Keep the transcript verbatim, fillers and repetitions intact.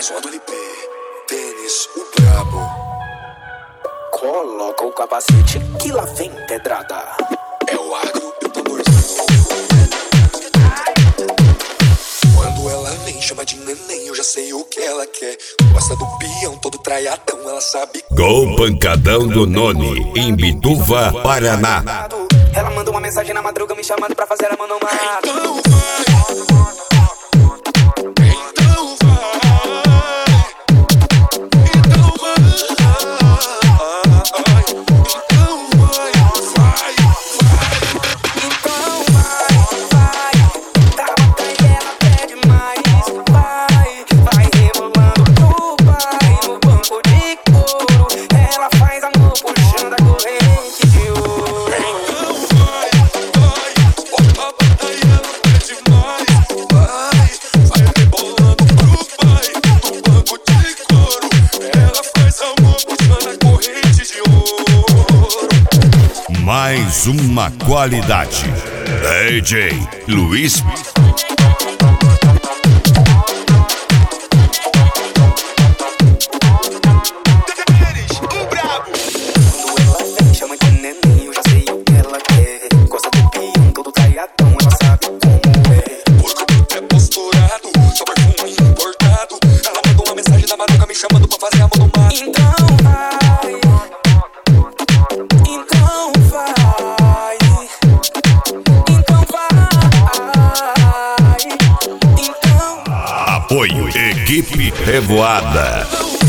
mais uma do L P. Denis, o brabo. Coloca o capacete que lá vem pedrada. É o agro e o tamborzão. Quando ela vem, chama de neném, eu já sei o que ela quer. Gosta do peão, todo traiadão, ela sabe. Gol pancadão do Noni, em Bituva, Paraná. Ela manda uma mensagem na madruga me chamando pra fazer a manomada. Então vai. Então vai. Então vai. Então vai. Vai, vai. Então vai, vai. Tá bota e ela pede mais. Vai, vai rebolando pro pai no banco de couro. Ela faz amor puxando a corrente de ouro. Então vai, vai. Bota a bota e ela pede mais. Vai, vai rebolando pro pai no banco de couro. Ela faz amor puxando a corrente de ouro. Mais uma qualidade. D J Luiz. Chama de neném, eu já sei o que ela quer. Gosta do peão, todo traiadão, ela sabe como é. Porco é posturado, só perfume importado. Ela mandou uma mensagem na madruga me chamando pra fazer a manomada. Então vai, então vai, então vai, então. Apoio Equipe Revoada.